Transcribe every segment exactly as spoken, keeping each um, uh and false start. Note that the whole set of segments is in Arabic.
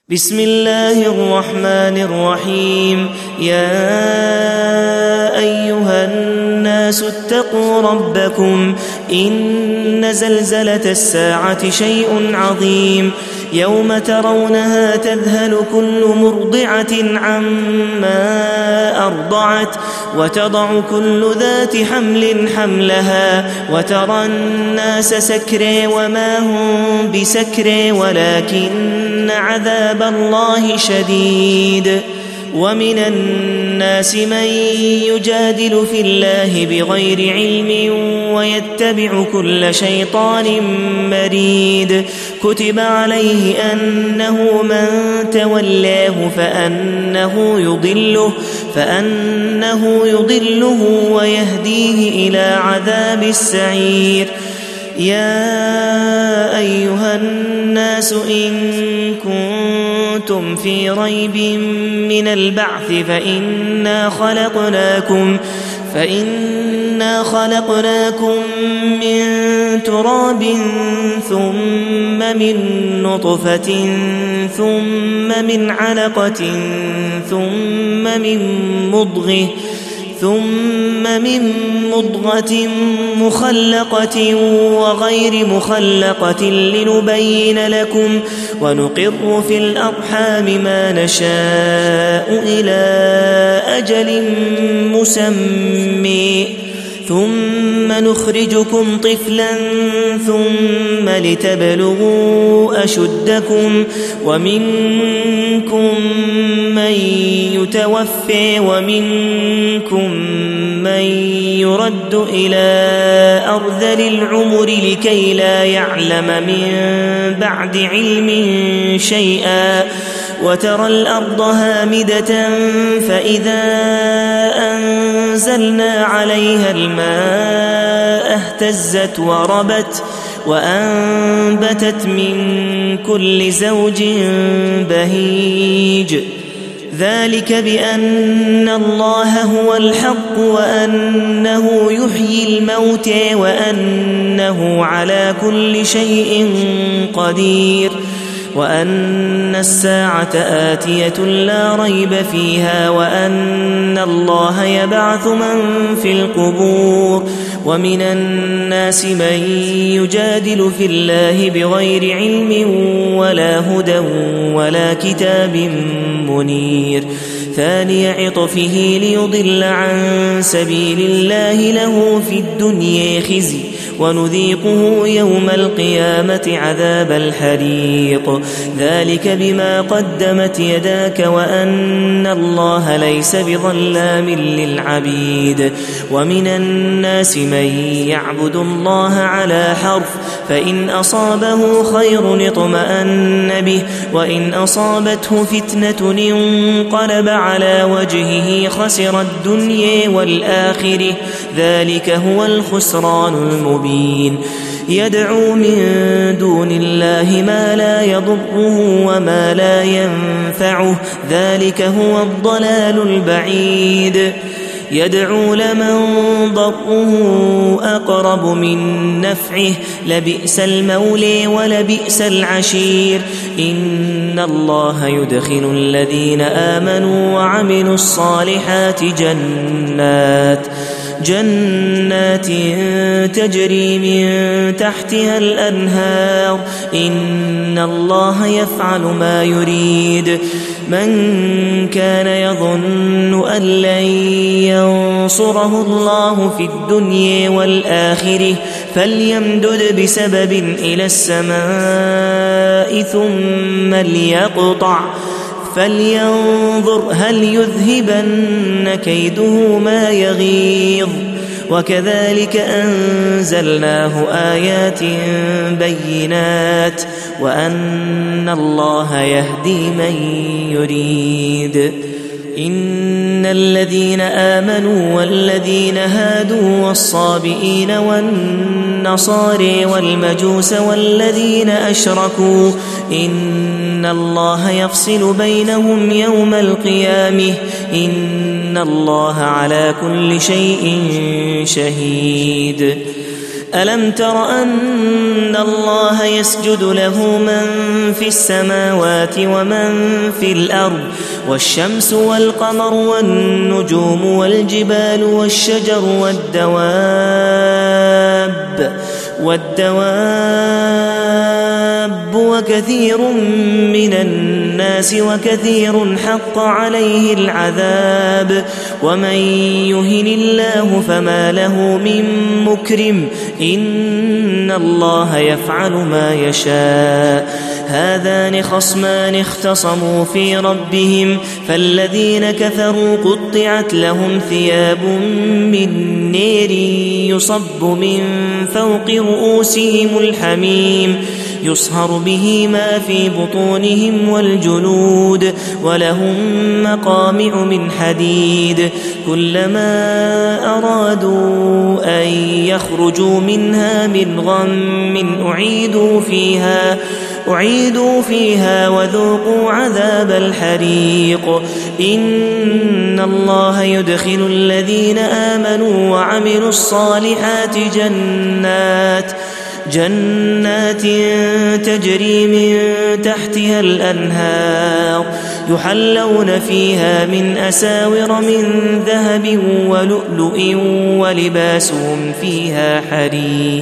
بسم الله الرحمن الرحيم. يا أيها الناس اتقوا ربكم إن زلزلة الساعة شيء عظيم يوم ترونها تذهل كل مرضعة عما أرضعت وتضع كل ذات حمل حملها وترى الناس سكرى وما هم بسكرى ولكن عذاب الله شديد. ومن الناس من يجادل في الله بغير علم ويتبع كل شيطان مريد. كتب عليه أنه من تولاه فأنه يضله فأنه يضله ويهديه إلى عذاب السعير. يا أيها الناس إن كنتم في ريب من البعث فإنا خلقناكم فإنا خلقناكم من تراب ثم من نطفة ثم من علقة ثم من مضغة ثم من مضغة مخلقة وغير مخلقة لنبين لكم ونقر في الأرحام ما نشاء إلى أجل مسمى ثم نخرجكم طفلا ثم لتبلغوا أشدكم ومنكم من يتوفى ومنكم من يرد إلى أرذل العمر لكي لا يعلم من بعد علم شيئا. وترى الأرض هامدة فإذا أنزلنا عليها الماء اهتزت وربت وأنبتت من كل زوج بهيج. ذلك بأن الله هو الحق وأنه يحيي الموتى وأنه على كل شيء قدير وأن الساعة آتية لا ريب فيها وأن الله يبعث من في القبور. ومن الناس من يجادل في الله بغير علم ولا هدى ولا كتاب منير. ثاني عطفه ليضل عن سبيل الله له في الدنيا خزي ونذيقه يوم القيامة عذاب الحريق. ذلك بما قدمت يداك وأن الله ليس بظلام للعبيد. ومن الناس من يعبد الله على حرف فإن أصابه خير اطمأن به وإن أصابته فتنة انقلب على وجهه خسر الدنيا والآخرة. ذلك هو الخسران المبين. يدعو من دون الله ما لا يضره وما لا ينفعه ذلك هو الضلال البعيد. يدعو لمن ضره أقرب من نفعه لبئس المولى ولبئس العشير. إن الله يدخل الذين آمنوا وعملوا الصالحات جنات جنات تجري من تحتها الأنهار. إن الله يفعل ما يريد. من كان يظن أن لن ينصره الله في الدنيا والآخرة فليمدد بسبب إلى السماء ثم ليقطع فلينظر هل يذهبن كيده ما يغيظ. وكذلك أنزلناه آيات بينات وأن الله يهدي من يريد. إن الذين آمنوا والذين هادوا والصابئين والنصارى والمجوس والذين أشركوا إن الله يفصل بينهم يوم القيامة إن الله على كل شيء شهيد. ألم تر أن الله يسجد له من في السماوات ومن في الأرض والشمس والقمر والنجوم والجبال والشجر والدواب والدواب وكثير من الناس وكثير حق عليه العذاب ومن يهن الله فما له من مكرم إن الله يفعل ما يشاء هذان خصمان اختصموا في ربهم فالذين كفروا قطعت لهم ثياب من نير يصب من فوق رؤوسهم الحميم يصهر به ما في بطونهم والجلود ولهم مقامع من حديد كلما أرادوا أن يخرجوا منها من غم أعيدوا فيها أعيدوا فيها وذوقوا عذاب الحريق إن الله يدخل الذين آمنوا وعملوا الصالحات جنات جنات تجري من تحتها الأنهار يحلون فيها من أساور من ذهب ولؤلؤ ولباسهم فيها حرير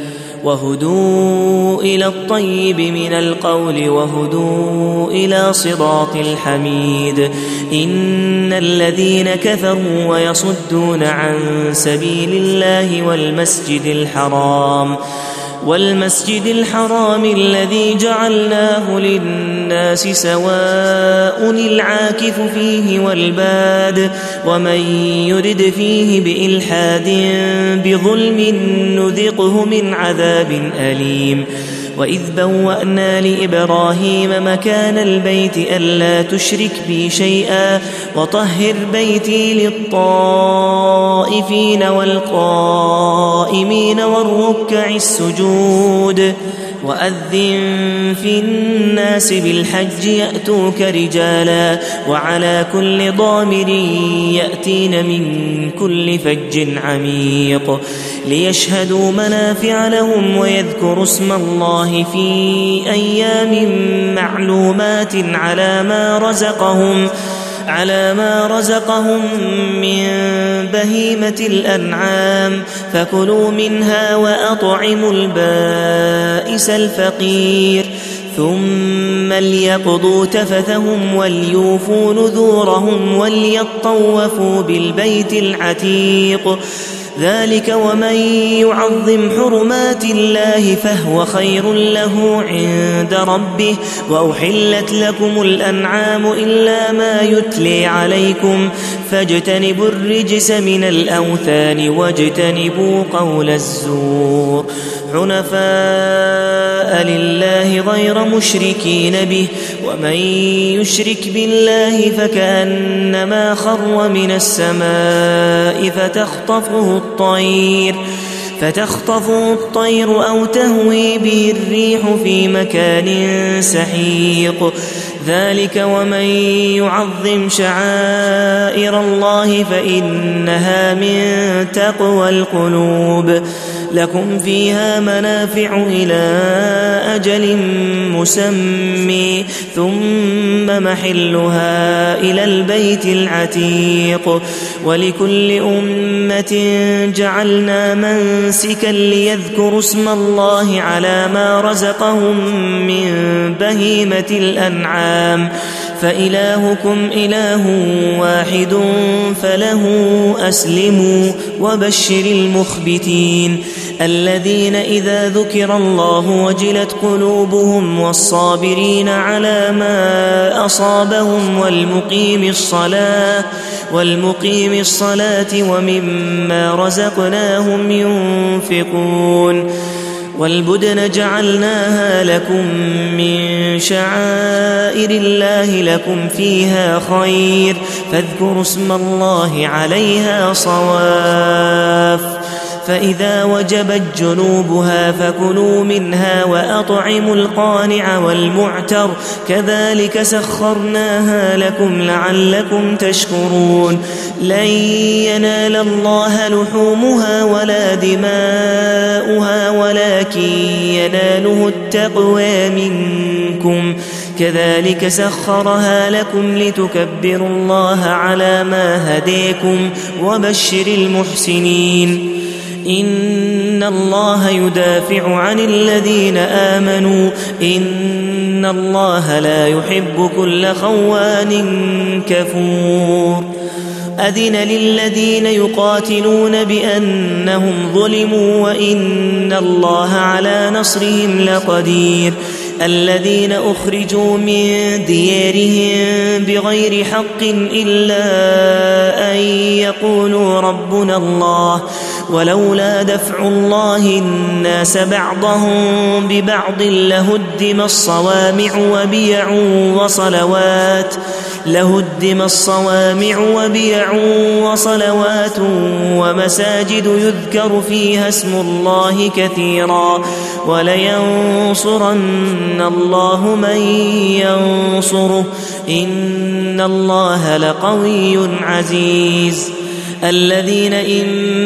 وهدوا إلى الطيب من القول وهدوا إلى صراط الحميد إن الذين كفروا ويصدون عن سبيل الله والمسجد الحرام والمسجد الحرام الذي جعلناه للناس سواء العاكف فيه والباد ومن يرد فيه بإلحاد بظلم نذقه من عذاب أليم وإذ بوأنا لإبراهيم مكان البيت ألا تشرك بي شيئا وطهر بيتي للطائفين والقائمين والركع السجود وأذن في الناس بالحج يأتوك رجالا وعلى كل ضامر يأتين من كل فج عميق ليشهدوا منافع لهم ويذكروا اسم الله في أيام معلومات على ما رزقهم على ما رزقهم من بهيمة الأنعام فكلوا منها وأطعموا البائس الفقير ثم ليقضوا تفثهم وليوفوا نذورهم وليطوفوا بالبيت العتيق ذلك ومن يعظم حرمات الله فهو خير له عند ربه وأحلت لكم الأنعام إلا ما يتلي عليكم فاجتنبوا الرجس من الأوثان واجتنبوا قول الزور حنفاء لله غير مشركين به ومن يشرك بالله فكأنما خر من السماء فتخطفه الطير فتخطفه الطير أو تهوي به الريح في مكان سحيق ذلك ومن يعظم شعائر الله فإنها من تقوى القلوب لكم فيها منافع إلى أجل مسمى ثم محلها إلى البيت العتيق ولكل أمة جعلنا منسكا ليذكروا اسم الله على ما رزقهم من بهيمة الأنعام فإلهكم إله واحد فله أسلموا وبشر المخبتين الذين إذا ذكر الله وجلت قلوبهم والصابرين على ما أصابهم والمقيم الصلاة والمقيم الصلاة ومما رزقناهم ينفقون والبدن جعلناها لكم من شعائر الله لكم فيها خير فاذكروا اسم الله عليها صواف فإذا وجبت جنوبها فكلوا منها وأطعموا القانع والمعتر كذلك سخرناها لكم لعلكم تشكرون لن ينال الله لحومها ولا دماؤها ولكن يناله التقوى منكم كذلك سخرها لكم لتكبروا الله على ما هديكم وبشر المحسنين إن الله يدافع عن الذين آمنوا إن الله لا يحب كل خوان كفور أذن للذين يقاتلون بأنهم ظلموا وإن الله على نصرهم لقدير الذين أخرجوا من ديارهم بغير حق إلا أن يقولوا ربنا الله ولولا دفع الله الناس بعضهم ببعض لهدم الصوامع وبيع وصلوات لهدم الصوامع وبيع وصلوات ومساجد يذكر فيها اسم الله كثيرا ولينصرن الله من ينصره إن الله لقوي عزيز الذين إن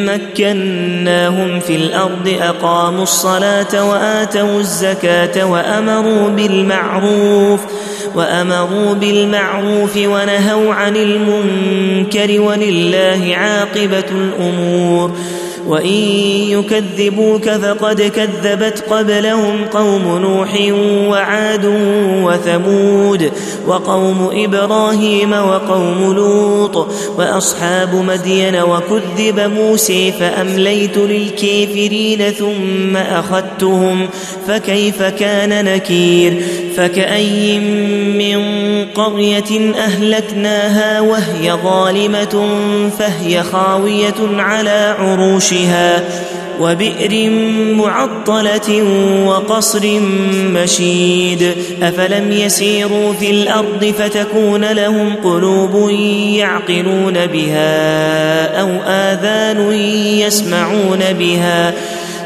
مكناهم في الأرض أقاموا الصلاة وآتوا الزكاة وأمروا بالمعروف وأمروا بالمعروف ونهوا عن المنكر ولله عاقبة الأمور وإن يكذبوك فقد كذبت قبلهم قوم نوح وعاد وثمود وقوم إبراهيم وقوم لوط وأصحاب مدين وكذب موسى فأمليت للكافرين ثم أخذتهم فكيف كان نكير فكأي من قرية أهلكناها وهي ظالمة فهي خاوية على عروشها وبئر معطلة وقصر مشيد أفلم يسيروا في الأرض فتكون لهم قلوب يعقلون بها أو آذان يسمعون بها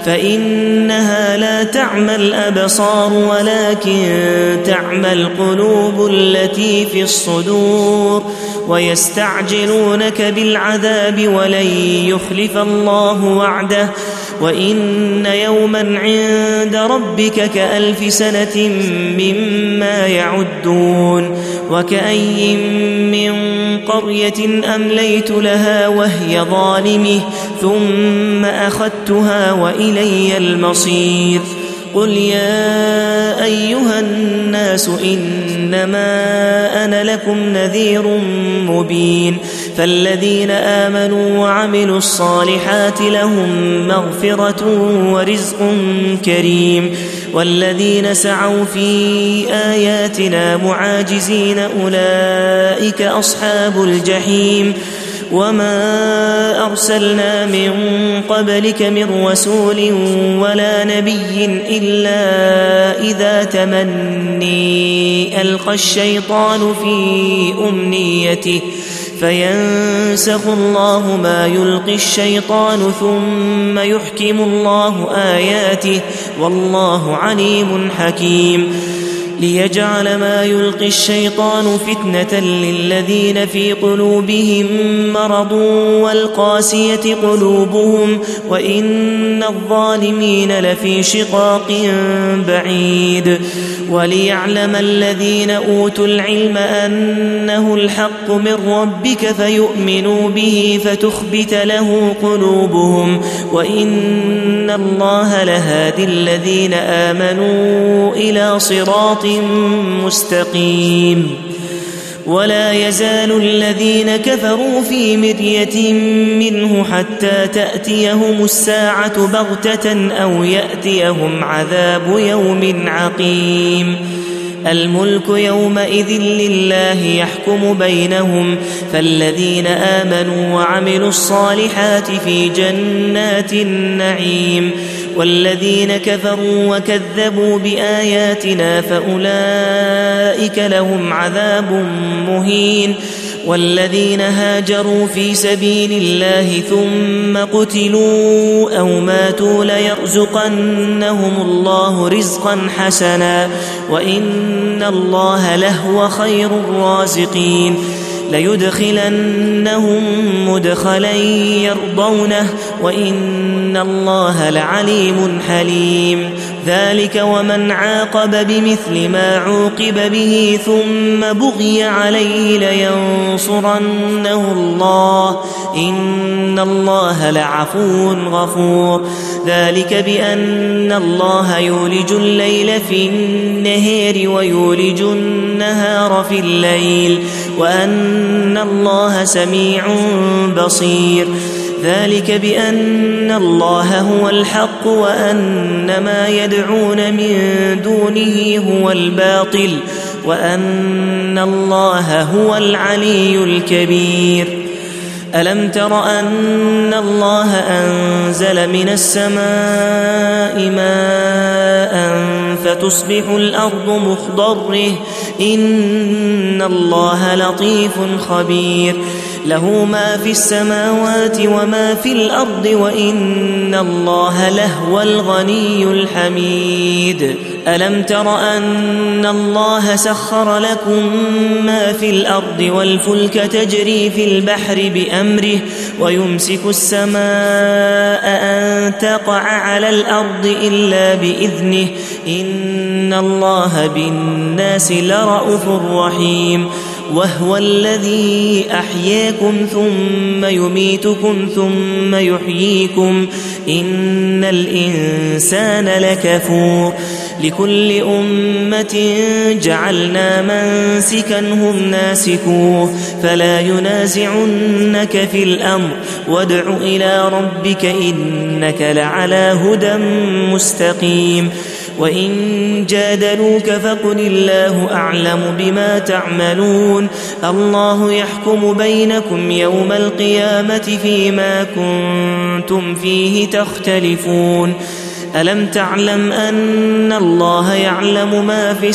فإنها لا تعمى الأبصار ولكن تعمى القلوب التي في الصدور ويستعجلونك بالعذاب ولن يخلف الله وعده وإن يوما عند ربك كألف سنة مما يعدون وكأي من قرية أمليت لها وهي ظالمة ثم أخذتها وإلي المصير قل يا أيها الناس إنما أنا لكم نذير مبين فالذين آمنوا وعملوا الصالحات لهم مغفرة ورزق كريم والذين سعوا في آياتنا معاجزين أولئك أصحاب الجحيم وما أرسلنا من قبلك من رسول ولا نبي إلا إذا تمني ألقى الشيطان في أمنيته فينسخ الله ما يلقي الشيطان ثم يحكم الله آياته والله عليم حكيم ليجعل ما يلقي الشيطان فتنة للذين في قلوبهم مرض والقاسية قلوبهم وإن الظالمين لفي شقاق بعيد وليعلم الذين أوتوا العلم أنه الحق من ربك فيؤمنوا به فتخبت له قلوبهم وإن الله لهادي الذين آمنوا إلى صراط مستقيم ولا يزال الذين كفروا في مرية منه حتى تأتيهم الساعة بغتة أو يأتيهم عذاب يوم عقيم الملك يومئذ لله يحكم بينهم فالذين آمنوا وعملوا الصالحات في جنات النعيم والذين كفروا وكذبوا بآياتنا فأولئك لهم عذاب مهين والذين هاجروا في سبيل الله ثم قتلوا أو ماتوا ليرزقنهم الله رزقا حسنا وإن الله لهو خير الرازقين ليدخلنهم مدخلا يرضونه وإن الله لعليم حليم ذلك ومن عاقب بمثل ما عوقب به ثم بغي عليه لينصرنه الله إن الله لعفو غفور ذلك بأن الله يولج الليل في النهار ويولج النهار في الليل وأن الله سميع بصير ذلك بأن الله هو الحق وأن ما يدعون من دونه هو الباطل وأن الله هو العلي الكبير ألم تر أن الله أنزل من السماء ماء فتصبح الأرض مخضرة إن الله لطيف خبير له ما في السماوات وما في الأرض وإن الله لهو الغني الحميد ألم تر أن الله سخر لكم ما في الأرض والفلك تجري في البحر بأمره ويمسك السماء أن تقع على الأرض إلا بإذنه إن الله بالناس لرءوف رحيم وهو الذي أحياكم ثم يميتكم ثم يحييكم إن الإنسان لكفور لكل أمة جعلنا منسكا هم ناسكوه فلا ينازعنك في الأمر وادع إلى ربك إنك لعلى هدى مستقيم وإن جادلوك فقل الله أعلم بما تعملون الله يحكم بينكم يوم القيامة فيما كنتم فيه تختلفون ألم تعلم أن الله يعلم ما في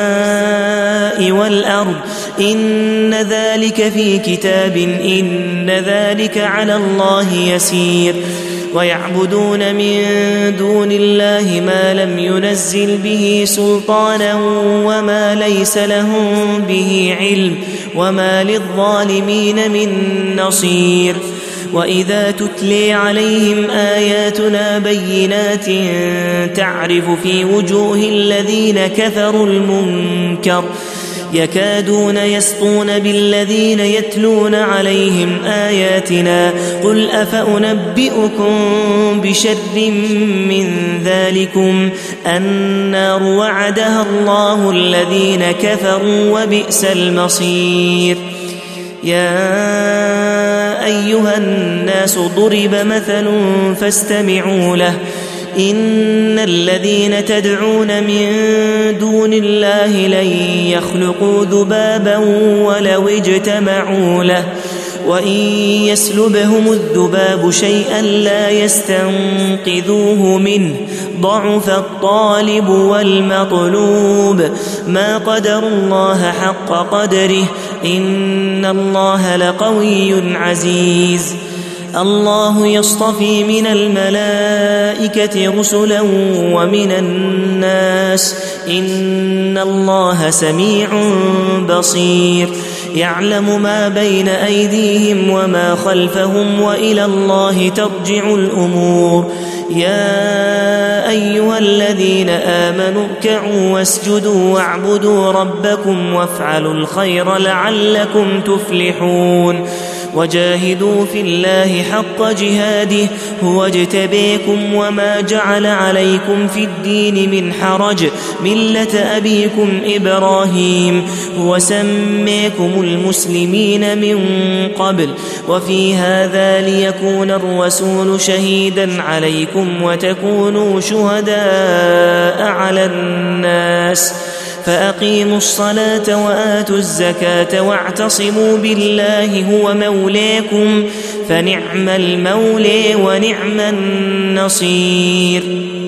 السماء والأرض إن ذلك في كتاب إن ذلك على الله يسير ويعبدون من دون الله ما لم ينزل به سلطانا وما ليس لهم به علم وما للظالمين من نصير وإذا تتلي عليهم آياتنا بينات تعرف في وجوه الذين كفروا المنكر يكادون يسطون بالذين يتلون عليهم آياتنا قل أفأنبئكم بشر من ذلكم النار وعدها الله الذين كفروا وبئس المصير يا أيها الناس ضرب مثل فاستمعوا له إن الذين تدعون من دون الله لن يخلقوا ذبابا ولو اجتمعوا له وإن يسلبهم الذباب شيئا لا يستنقذوه منه ضعف الطالب والمطلوب ما قدر الله حق قدره إن الله لقوي عزيز الله يصطفي من الملائكة رسلا ومن الناس إن الله سميع بصير يعلم ما بين أيديهم وما خلفهم وإلى الله ترجع الأمور يا أيها الذين آمنوا اركعوا واسجدوا واعبدوا ربكم وافعلوا الخير لعلكم تفلحون وجاهدوا في الله حق جهاده هو اجتبيكم وما جعل عليكم في الدين من حرج ملة أبيكم إبراهيم هو سميكم المسلمين من قبل وفي هذا ليكون الرسول شهيدا عليكم وتكونوا شهداء على الناس فأقيموا الصلاة وآتوا الزكاة واعتصموا بالله هو مولاكم فنعم المولى ونعم النصير